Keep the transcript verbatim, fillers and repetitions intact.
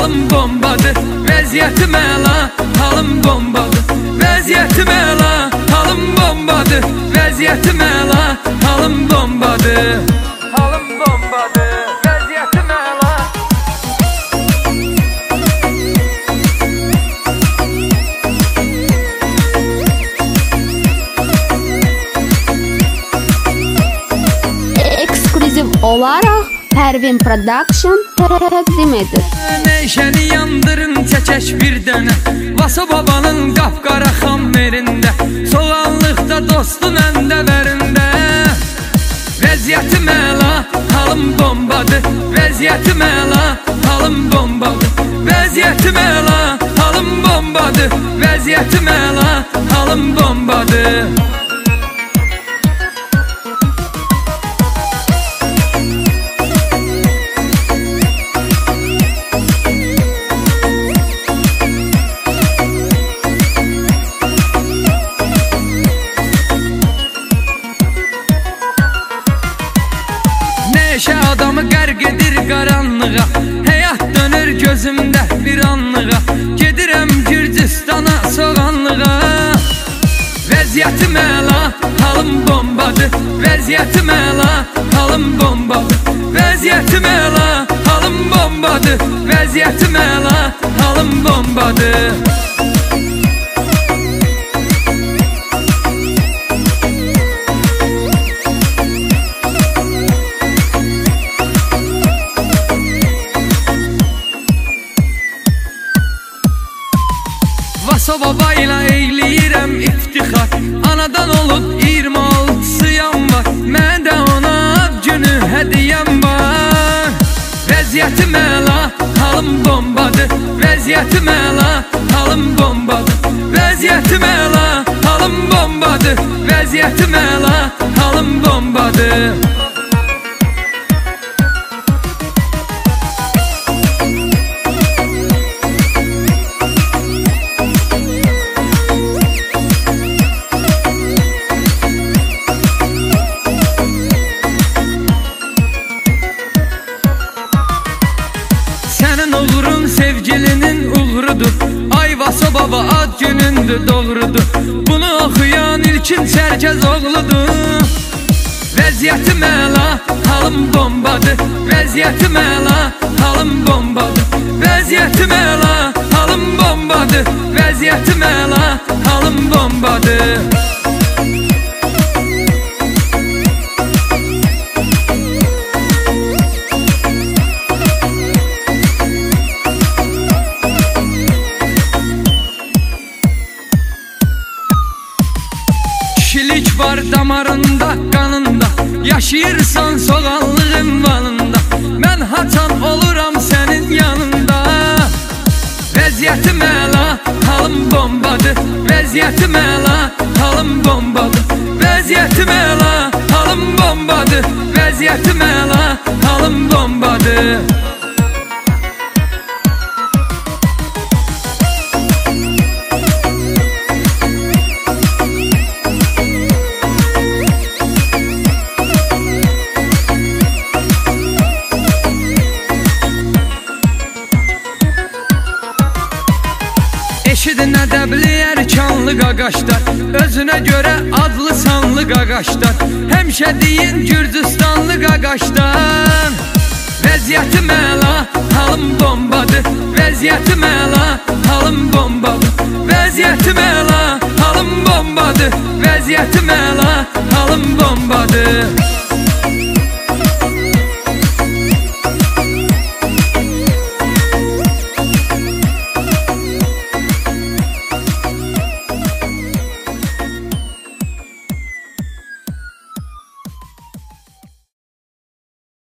halım bombadır. Vəziyyətim əla, halım bombadır. Vəziyyətim əla, halım bombadır. Vəziyyətim əla, halım bombadır. Halım bombadır. Vəziyyətim əla. Ekskluziv olaraq Pərvin Production təqdim edir. Neşəni yandırın çəkək bir dənə, Vaso babanın qapqara xammerində, soğanlıqda dostu məndə vərində. Vəziyyətim əla, halım bombadır. Vəziyyətim əla, halım bombadır. Vəziyyətim əla, halım bombadır. Vəziyyətim əla, halım bombadır. Neşə adamı qərq edir qaranlığa, həyat dönür gözümdə bir anlığa. Gedirəm Gürcüstana soğanlığa. Vəziyyətim əla, halım bombadır. Vəziyyətim əla, halım bombadır. Vəziyyətim əla, halım bombadır. Vəziyyətim əla, halım bombadır. Vaso babayla eyləyirəm iftixar, anadan olub iyirmi altısıyam var. Mən də ona ad günü hədiyəm var. Vəziyyətim əla, halım bombadır. Vəziyyətim əla, halım bombadır. Vəziyyətim əla, halım bombadır. Vəziyyətim əla, halım bombadır. Sənin uğurun sevgilinin uğurudur. Ay Vaso baba ad günündür, doğrudur. Bunu oxuyan ilkin Çərkəz oğludur. Vəziyyətim əla, halım bombadır. Vəziyyətim əla, halım bombadır. Vəziyyətim əla, halım bombadır. Vəziyyətim əla, halım bombadır. Kişilik var damarında, qanında, yaşayırsan soğanlığın vanında. Mən haçan oluram sənin yanında. Vəziyyətim əla, halım bombadır. Vəziyyətim əla, halım bombadır. Vəziyyətim əla, halım bombadır. Vəziyyətim əla, halım bombadır. Eşidin ədəbli ərkanlı qaqaşlar, özünə görə adlı sanlı qaqaşlar. Həmişə deyin Gürcüstanlı qaqaşdan. Vəziyyətim əla,